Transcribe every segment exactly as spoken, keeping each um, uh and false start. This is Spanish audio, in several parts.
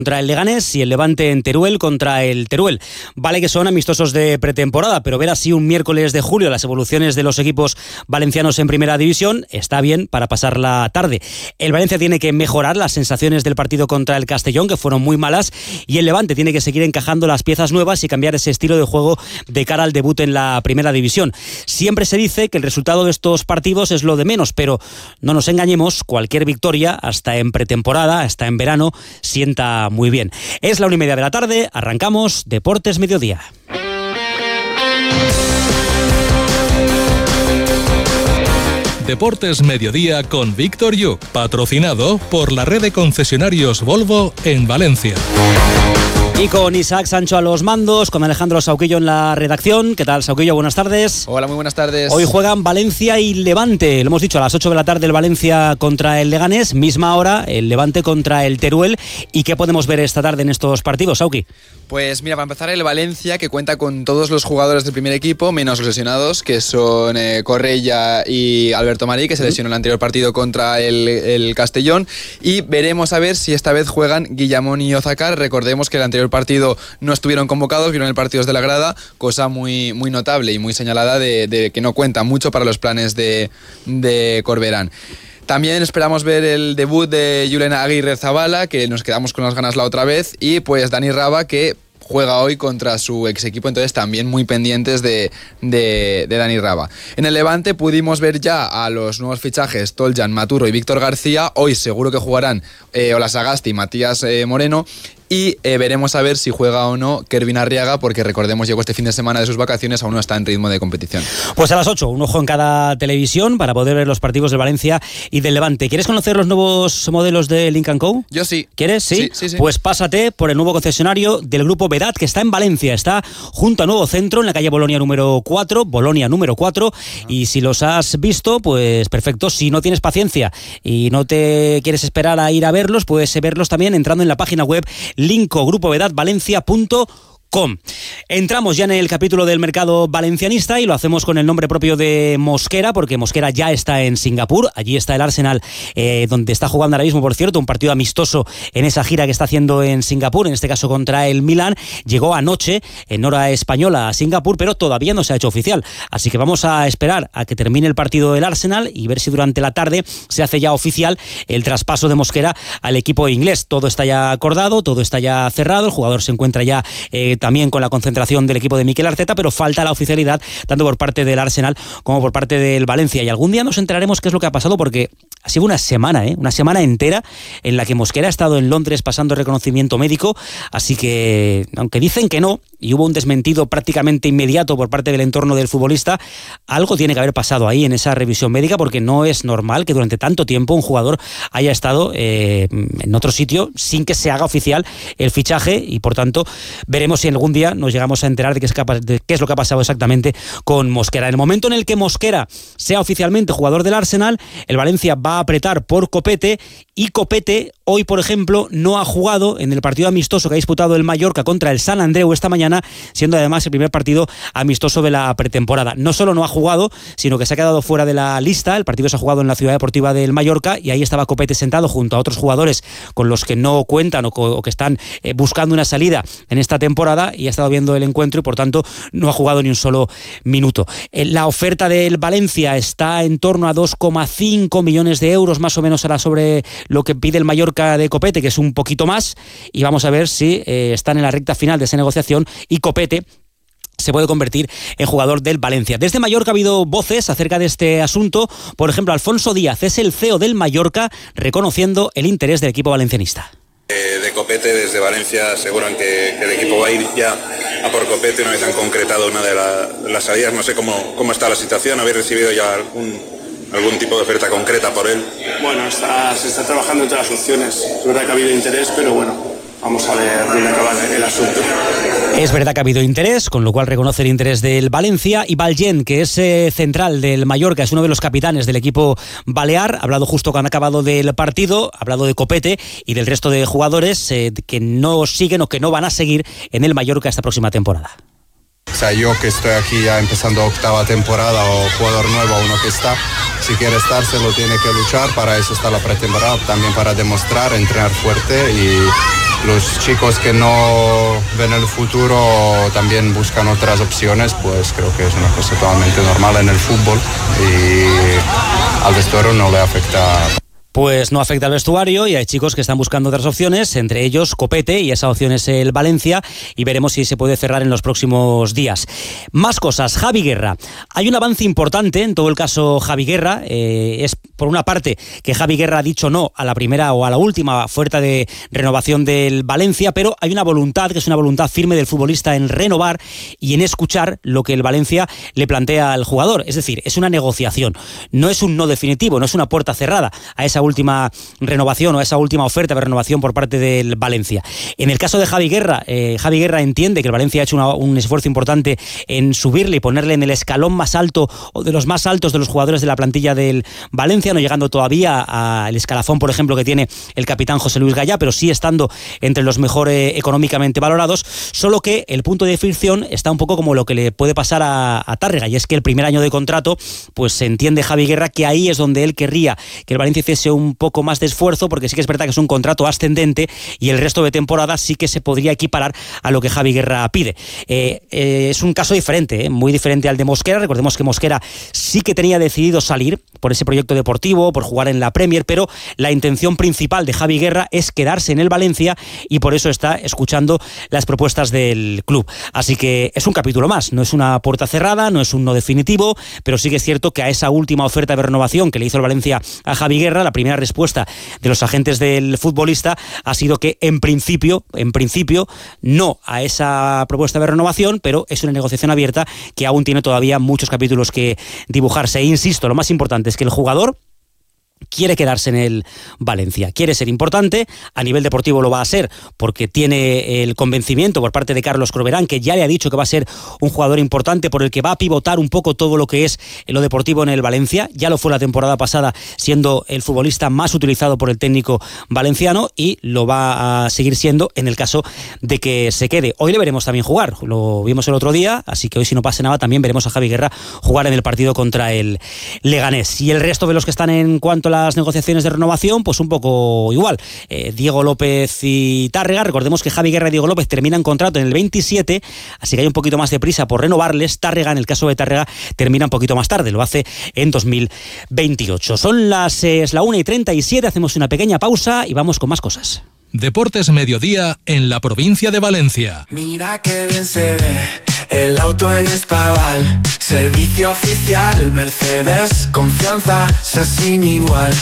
contra el Leganés y el Levante en Teruel contra el Teruel. Vale que son amistosos de pretemporada, pero ver así un miércoles de julio las evoluciones de los equipos valencianos en primera división está bien para pasar la tarde. El Valencia tiene que mejorar las sensaciones del partido contra el Castellón, que fueron muy malas, y el Levante tiene que seguir encajando las piezas nuevas y cambiar ese estilo de juego de cara al debut en la primera división. Siempre se dice que el resultado de estos partidos es lo de menos, pero no nos engañemos, cualquier victoria, hasta en pretemporada, hasta en verano, sienta muy bien. Es la una y media de la tarde, arrancamos Deportes Mediodía. Deportes Mediodía con Víctor Yuk, patrocinado por la red de concesionarios Volvo en Valencia. Y con Isaac Sancho a los mandos, con Alejandro Sauquillo en la redacción. ¿Qué tal, Sauquillo? Buenas tardes. Hola, muy buenas tardes. Hoy juegan Valencia y Levante. Lo hemos dicho, a las ocho de la tarde el Valencia contra el Leganés. Misma hora el Levante contra el Teruel. ¿Y qué podemos ver esta tarde en estos partidos, Sauqui? Pues mira, para empezar el Valencia, que cuenta con todos los jugadores del primer equipo, menos los lesionados, que son eh, Correia y Alberto Marí, que se lesionó en el anterior partido contra el, el Castellón. Y veremos a ver si esta vez juegan Guillamón y Ozacar. Recordemos que el anterior partido no estuvieron convocados, vieron el partido desde la grada, cosa muy, muy notable y muy señalada de, de que no cuenta mucho para los planes de, de Corberán. También esperamos ver el debut de Julen Aguirre-Zabala, que nos quedamos con las ganas la otra vez, y pues Dani Raba, que juega hoy contra su ex equipo, entonces también muy pendientes de, de, de Dani Raba. En el Levante pudimos ver ya a los nuevos fichajes Toljan, Maturo y Víctor García. Hoy seguro que jugarán eh, Ola Sagasti y Matías eh, Moreno. Y eh, veremos a ver si juega o no Kervin Arriaga, porque recordemos, llegó este fin de semana de sus vacaciones, aún no está en ritmo de competición. Pues a las ocho, un ojo en cada televisión para poder ver los partidos del Valencia y del Levante. ¿Quieres conocer los nuevos modelos de Lynk and Co? Yo sí. ¿Quieres? ¿Sí? Sí, sí, sí. Pues pásate por el nuevo concesionario del grupo Vedat, que está en Valencia. Está junto a Nuevo Centro, en la calle Bolonia número cuatro, Bolonia número cuatro. Uh-huh. Y si los has visto, pues perfecto. Si no tienes paciencia y no te quieres esperar a ir a verlos, puedes verlos también entrando en la página web linco grupo vedad valencia punto com. Entramos ya en el capítulo del mercado valencianista y lo hacemos con el nombre propio de Mosquera, porque Mosquera ya está en Singapur. Allí está el Arsenal, eh, donde está jugando ahora mismo, por cierto, un partido amistoso en esa gira que está haciendo en Singapur, en este caso contra el Milan. Llegó anoche en hora española a Singapur, pero todavía no se ha hecho oficial. Así que vamos a esperar a que termine el partido del Arsenal y ver si durante la tarde se hace ya oficial el traspaso de Mosquera al equipo inglés. Todo está ya acordado, todo está ya cerrado, el jugador se encuentra ya eh, también con la concentración del equipo de Mikel Arteta, pero falta la oficialidad tanto por parte del Arsenal como por parte del Valencia. Y algún día nos enteraremos qué es lo que ha pasado, porque ha sido una semana, ¿eh? una semana entera en la que Mosquera ha estado en Londres pasando reconocimiento médico, así que, aunque dicen que no, y hubo un desmentido prácticamente inmediato por parte del entorno del futbolista, algo tiene que haber pasado ahí en esa revisión médica, porque no es normal que durante tanto tiempo un jugador haya estado eh, en otro sitio sin que se haga oficial el fichaje, y por tanto veremos si algún día nos llegamos a enterar de qué es, capaz, de qué es lo que ha pasado exactamente con Mosquera. En el momento en el que Mosquera sea oficialmente jugador del Arsenal, el Valencia va a apretar por Copete, y Copete hoy, por ejemplo, no ha jugado en el partido amistoso que ha disputado el Mallorca contra el San Andreu esta mañana, siendo además el primer partido amistoso de la pretemporada. No solo no ha jugado, sino que se ha quedado fuera de la lista. El partido se ha jugado en la Ciudad Deportiva del Mallorca y ahí estaba Copete sentado junto a otros jugadores con los que no cuentan o, co- o que están eh, buscando una salida en esta temporada, y ha estado viendo el encuentro y por tanto no ha jugado ni un solo minuto. Eh, la oferta del Valencia está en torno a dos coma cinco millones de euros, más o menos, ahora sobre lo que pide el Mallorca de Copete, que es un poquito más, y vamos a ver si eh, están en la recta final de esa negociación y Copete se puede convertir en jugador del Valencia. Desde Mallorca ha habido voces acerca de este asunto. Por ejemplo, Alfonso Díaz es el C E O del Mallorca, reconociendo el interés del equipo valencianista. De Copete, desde Valencia aseguran que, que el equipo va a ir ya a por Copete una vez han concretado una de, la, de las salidas. No sé cómo, cómo está la situación, ¿habéis recibido ya algún, algún tipo de oferta concreta por él? Bueno, está, se está trabajando entre las opciones. Es verdad que ha habido interés, pero bueno, vamos a ver dónde acaba el asunto. Es verdad que ha habido interés, con lo cual reconoce el interés del Valencia. Y Ballén, que es eh, central del Mallorca, es uno de los capitanes del equipo balear, ha hablado justo cuando ha acabado del partido, ha hablado de Copete y del resto de jugadores eh, que no siguen o que no van a seguir en el Mallorca esta próxima temporada. O sea, yo que estoy aquí ya empezando octava temporada, o jugador nuevo, uno que está, si quiere estar se lo tiene que luchar, para eso está la pretemporada, también para demostrar, entrenar fuerte y los chicos que no ven el futuro también buscan otras opciones, pues creo que es una cosa totalmente normal en el fútbol y al vestuario no le afecta. Pues no afecta al vestuario y hay chicos que están buscando otras opciones, entre ellos Copete, y esa opción es el Valencia, y veremos si se puede cerrar en los próximos días. Más cosas. Javi Guerra. Hay un avance importante en todo el caso Javi Guerra. Eh, es por una parte que Javi Guerra ha dicho no a la primera o a la última oferta de renovación del Valencia, pero hay una voluntad, que es una voluntad firme del futbolista en renovar y en escuchar lo que el Valencia le plantea al jugador. Es decir, es una negociación. No es un no definitivo, no es una puerta cerrada a esa última renovación o a esa última oferta de renovación por parte del Valencia. En el caso de Javi Guerra, eh, Javi Guerra entiende que el Valencia ha hecho una, un esfuerzo importante en subirle y ponerle en el escalón más alto o de los más altos de los jugadores de la plantilla del Valencia, no llegando todavía al escalafón, por ejemplo, que tiene el capitán José Luis Gallá, pero sí estando entre los mejores económicamente valorados, solo que el punto de fricción está un poco como lo que le puede pasar a, a Tárrega, y es que el primer año de contrato, pues se entiende Javi Guerra que ahí es donde él querría que el Valencia hiciese un poco más de esfuerzo, porque sí que es verdad que es un contrato ascendente y el resto de temporada sí que se podría equiparar a lo que Javi Guerra pide. Eh, eh, es un caso diferente, eh, muy diferente al de Mosquera. Recordemos que Mosquera sí que tenía decidido salir por ese proyecto deportivo, por jugar en la Premier, pero la intención principal de Javi Guerra es quedarse en el Valencia y por eso está escuchando las propuestas del club. Así que es un capítulo más, no es una puerta cerrada, no es un no definitivo, pero sí que es cierto que a esa última oferta de renovación que le hizo el Valencia a Javi Guerra, la primera respuesta de los agentes del futbolista ha sido que en principio, en principio no a esa propuesta de renovación, pero es una negociación abierta que aún tiene todavía muchos capítulos que dibujarse. E insisto, lo más importante es que el jugador quiere quedarse en el Valencia, quiere ser importante, a nivel deportivo lo va a ser porque tiene el convencimiento por parte de Carlos Croverán, que ya le ha dicho que va a ser un jugador importante por el que va a pivotar un poco todo lo que es lo deportivo en el Valencia. Ya lo fue la temporada pasada, siendo el futbolista más utilizado por el técnico valenciano, y lo va a seguir siendo en el caso de que se quede. Hoy le veremos también jugar, lo vimos el otro día, así que hoy, si no pasa nada, también veremos a Javi Guerra jugar en el partido contra el Leganés. Y el resto de los que están en cuanto a las negociaciones de renovación, pues un poco igual. Eh, Diego López y Tárrega, recordemos que Javi Guerra y Diego López terminan contrato en el veintisiete, así que hay un poquito más de prisa por renovarles. Tárrega, en el caso de Tárrega, termina un poquito más tarde, lo hace en dos mil veintiocho. Son las eh, es la una y treinta y siete, hacemos una pequeña pausa y vamos con más cosas. Deportes Mediodía en la provincia de Valencia. Mira qué bien se ve el auto en Espaval. Servicio oficial Mercedes, confianza sin igual.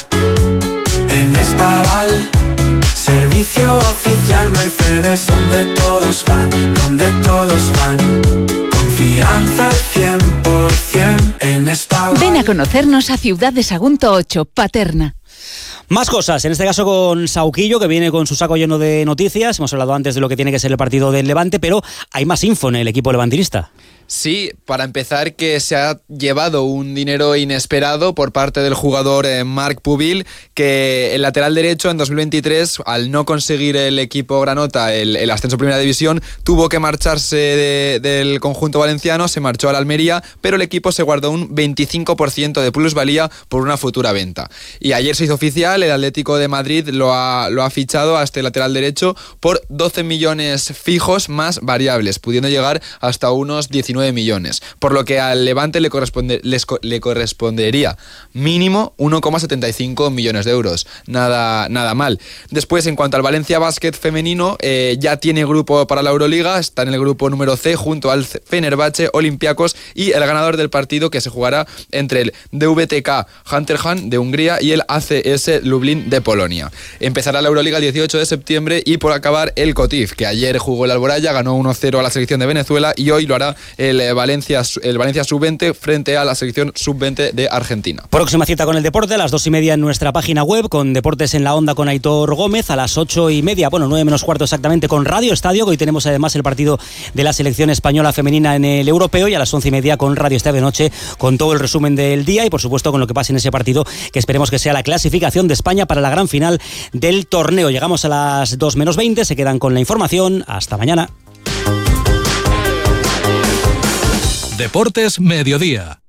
En Espaval, servicio oficial Mercedes, donde todos van, donde todos van. Confianza cien por ciento en Espaval. Ven a conocernos a Ciudad de Sagunto ocho, Paterna. Más cosas, en este caso con Sauquillo, que viene con su saco lleno de noticias. Hemos hablado antes de lo que tiene que ser el partido del Levante, pero hay más info en el equipo levantinista. Sí, para empezar, que se ha llevado un dinero inesperado por parte del jugador eh, Marc Pubil, que el lateral derecho en dos mil veintitrés, al no conseguir el equipo granota el, el ascenso a Primera División, tuvo que marcharse de, del conjunto valenciano, se marchó al Almería, pero el equipo se guardó un veinticinco por ciento de plusvalía por una futura venta. Y ayer se hizo oficial, el Atlético de Madrid lo ha, lo ha fichado a este lateral derecho por doce millones fijos más variables, pudiendo llegar hasta unos diecinueve millones, por lo que al Levante le, corresponde, les, le correspondería mínimo uno coma setenta y cinco millones de euros. Nada, nada mal. Después, en cuanto al Valencia Basket femenino, eh, ya tiene grupo para la Euroliga, está en el grupo número C junto al Fenerbahce, Olympiacos y el ganador del partido, que se jugará entre el D V T K Hunterhan de Hungría y el A C S Lublin de Polonia. Empezará la Euroliga el dieciocho de septiembre y, por acabar, el Cotif, que ayer jugó el Alboraya, ganó uno cero a la selección de Venezuela y hoy lo hará el Valencia, el Valencia sub veinte frente a la selección sub veinte de Argentina. Próxima cita con el deporte a las dos y media en nuestra página web, con Deportes en la Onda con Aitor Gómez, a las ocho y media, bueno, nueve menos cuarto exactamente, con Radio Estadio, que hoy tenemos además el partido de la selección española femenina en el europeo, y a las once y media con Radio Estadio de Noche, con todo el resumen del día y por supuesto con lo que pase en ese partido, que esperemos que sea la clasificación de España para la gran final del torneo. Llegamos a las dos menos veinte, se quedan con la información. Hasta mañana. Deportes Mediodía.